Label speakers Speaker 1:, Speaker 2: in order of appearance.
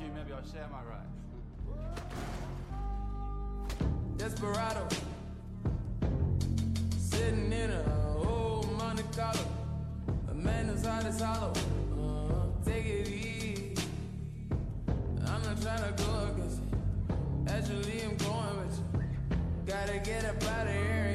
Speaker 1: you, maybe I'll share my ride.
Speaker 2: Desperado, sitting in a old Monte Carlo. A man whose heart is hollow. Take it easy. I'm not trying to go against you. Actually, I'm going with you. Gotta get up out of here.